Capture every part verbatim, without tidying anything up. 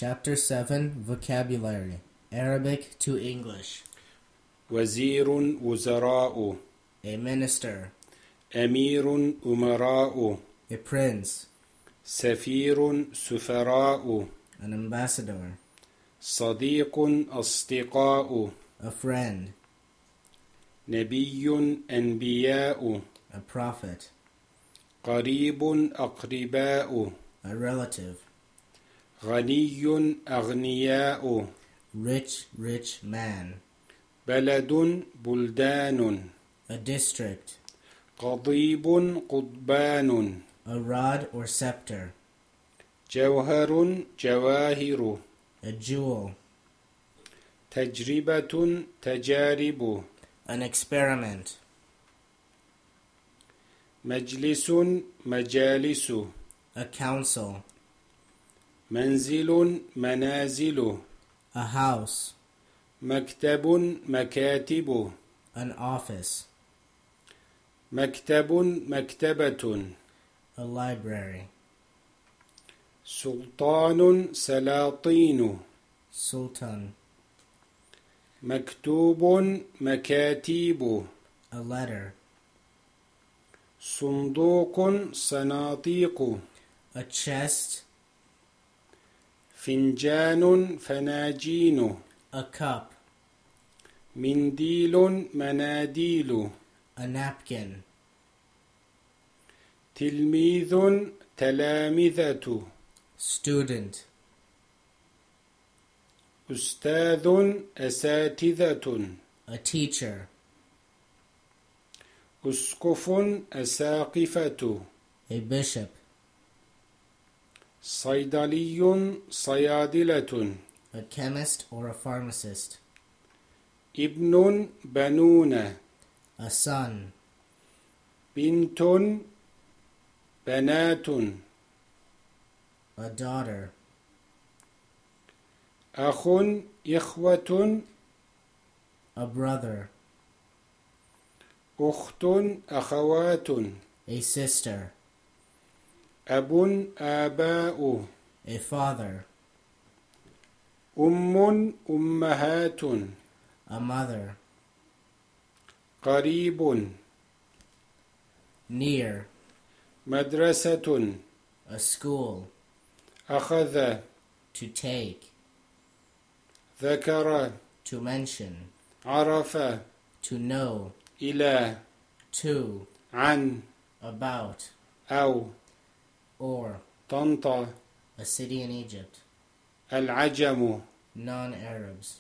Chapter seven, Vocabulary, Arabic to English. وزير وزراء. A minister. أمير أمراء. A prince. سفير سفراء. An ambassador. صديق أصدقاء. A friend. نبي أنبياء. A prophet. قريب أقرباء. A relative. غني أغنياء. Rich, rich man. بلد بلدان. A district. قضيب قضبان. A rod or scepter. جوهر جواهر. A jewel. تجربة تجارب. An experiment. مجلس مجالس. A council. منزل منازل. A house. مكتب مكاتب. An office. مكتب مكتبة. A library. سلطان سلاطين. Sultan. مكتوب مكاتيب. A letter. صندوق صناديق. A chest. فنجان فناجين. A cup. منديل مناديل. A napkin. تلميذ تلامذة. Student. أستاذ أساتذة. A teacher. أسقف أساقفة. A bishop. صيدلي صيادلة. A chemist or a pharmacist. ابن بنون. A son. بنت بنات. A daughter. أخ إخوة. A brother. أخت أخوات. A sister. أب آباء. A father. أم أمهات. A mother. قريب. Near. مدرسة. A school. أخذ. To take. ذكر. To mention. عرف. To know. إلى. To. عن. About. أو. Or. طنطا. A city in Egypt. العجم. Non-Arabs.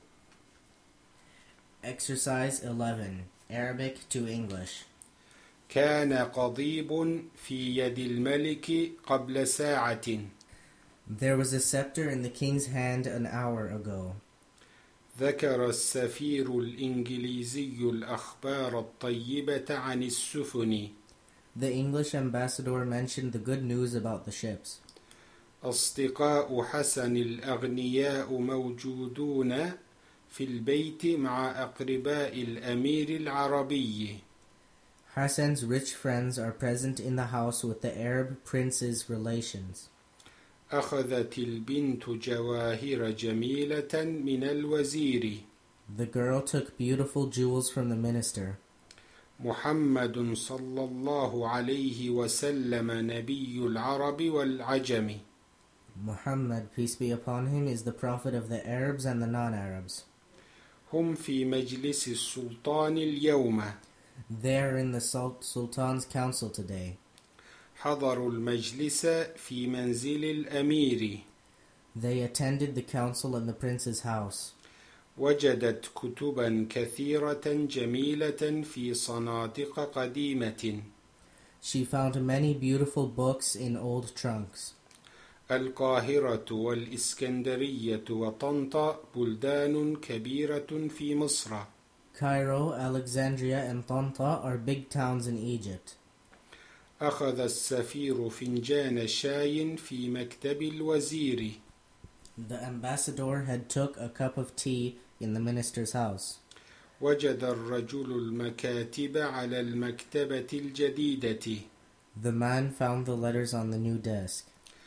Exercise eleven. Arabic to English. كان قضيب في يد الملك قبل ساعة. There was a scepter in the king's hand an hour ago. ذكر السفير الإنجليزي الأخبار الطيبة عن السفن. The English ambassador mentioned the good news about the ships. أصدقاء حسن الأغنياء موجودون في البيت مع أقرباء الأمير العربي. Hassan's rich friends are present in the house with the Arab prince's relations. أخذت البنت جواهر جميلة من الوزير. The girl took beautiful jewels from the minister. محمد صلى الله عليه وسلم نبي العرب والعجم. Muhammad, peace be upon him, is the prophet of the Arabs and the non-Arabs. هم في مجلس السلطان اليوم. They are in the Sultan's council today. حضروا المجلس في منزل الأمير. They attended the council in the prince's house. وجدت كتبا كثيرة جميلة في صناديق قديمة. She found many beautiful books in old trunks. القاهرة والإسكندرية وطنطا بلدان كبيرة في مصر. Cairo, Alexandria, and Tanta are big towns in Egypt. أخذ السفير فنجان شاي في مكتب الوزير. The ambassador had took a cup of tea in the minister's house. وجد الرجل المكاتب على المكتبة الجديدة. The man found the letters on the new desk.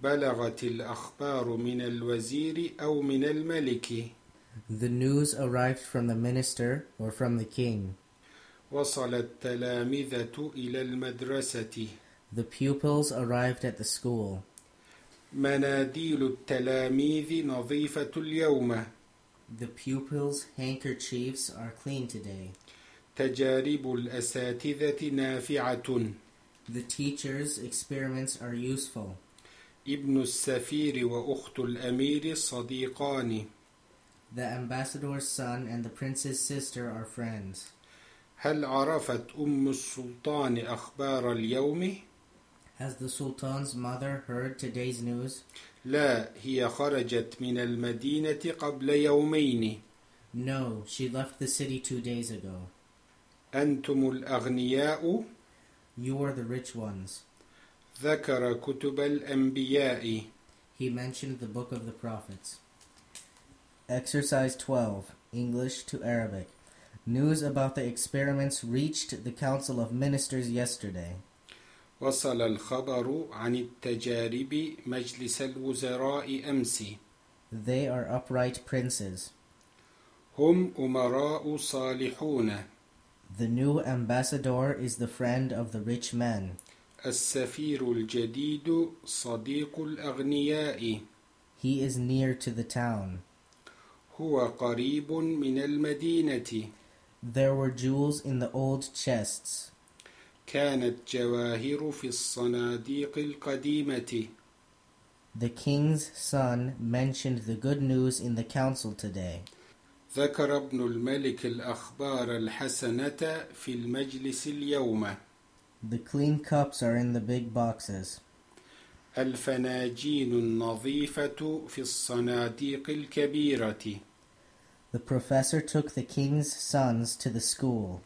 بلغت الأخبار من الوزير أو من الملك. The news arrived from the minister or from the king. وصل التلامذة إلى المدرسة. The pupils arrived at the school. مناديل التلاميذ نظيفة اليوم. The pupils' handkerchiefs are clean today. تجارب الأساتذة نافعة. The teachers' experiments are useful. ابن السفير وأخت الأمير صديقان. The ambassador's son and the prince's sister are friends. هل عرفت أم السلطان أخبار اليوم؟ Has the sultan's mother heard today's news? لا، هي خرجت من المدينة قبل يومين. No, she left the city two days ago. أنتم الأغنياء. You are the rich ones. ذكر كتب الأنبياء. He mentioned the book of the prophets. Exercise twelve, English to Arabic. News about the experiments reached the Council of Ministers yesterday. وصل الخبر عن التجارب مجلس الوزراء أمس. They are upright princes. هم أمراء صالحون. The new ambassador is the friend of the rich men. السفير الجديد صديق الأغنياء. He is near to the town. هو قريب من المدينة. There were jewels in the old chests. كانت جواهر في الصناديق القديمة. The king's son mentioned the good news in the council today. ذكر ابن الملك الأخبار الحسنة في المجلس اليوم. The clean cups are in the big boxes. الفناجين النظيفة في الصناديق الكبيرة. The professor took the king's sons to the school.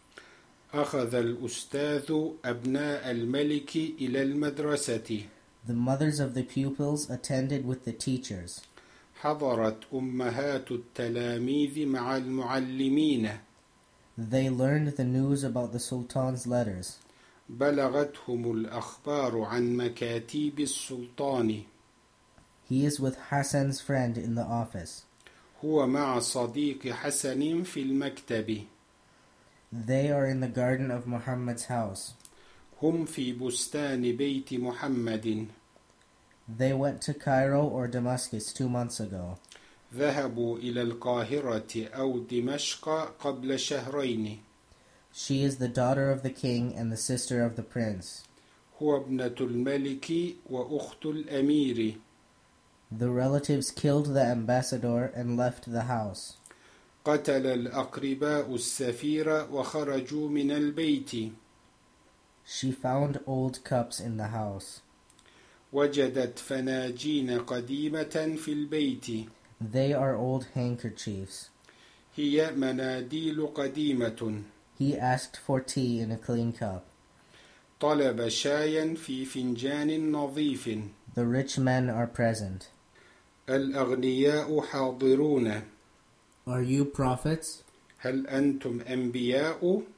أخذ الأستاذ أبناء الملك إلى المدرسة. The mothers of the pupils attended with the teachers. حضرت أمهات التلاميذ مع المعلمين. They learned the news about the sultan's letters. بلغتهم الأخبار عن مكاتيب السلطان. He is with Hassan's friend in the office. هو مع صديق حسن في المكتب. They are in the garden of Muhammad's house. هم في بستان بيت محمد. They went to Cairo or Damascus two months ago. ذهبوا إلى القاهرة أو دمشق قبل شهرين. She is the daughter of the king and the sister of the prince. هو ابنة الملك وأخت الأمير. The relatives killed the ambassador and left the house. قتل الأقرباء السفير وخرجوا من البيت. She found old cups in the house. وجدت فناجين قديمة في البيت. They are old handkerchiefs. هي مناديل قديمة. He asked for tea in a clean cup. طلب شايا في فنجان نظيف. The rich men are present. الأغنياء حاضرون. Are you prophets? هل أنتم أنبياء؟